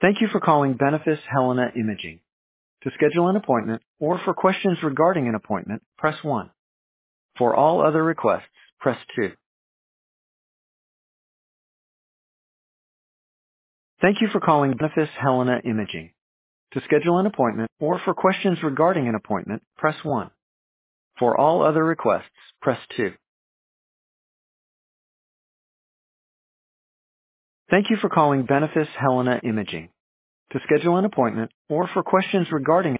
Thank you for calling Benefice Helena Imaging. To schedule an appointment or for questions regarding an appointment, press 1. For all other requests, press 2. Thank you for calling Benefice Helena Imaging. To schedule an appointment or for questions regarding an appointment, press 1. For all other requests, press 2. Thank you for calling Benefice Helena Imaging. To schedule an appointment or for questions regarding